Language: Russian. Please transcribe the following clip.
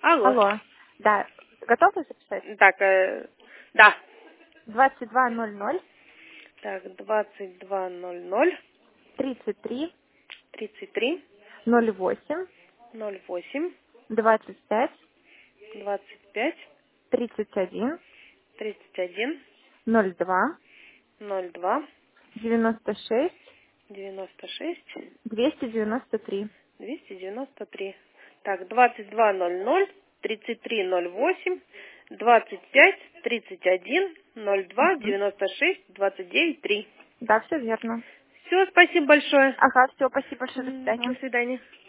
Алло. Алло. Да. Готовы записать? Так, да. 22:00 Так, 22:00, 33 33, 08 08, 25 25, 31 31, 02 02, 96 96, 293. 293. Так, 22:00, 33:08, 25, 31, 02, Мгм. 96, 29, 3. Да, все верно. Все, спасибо большое. Ага, все, спасибо большое, до свидания. До свидания.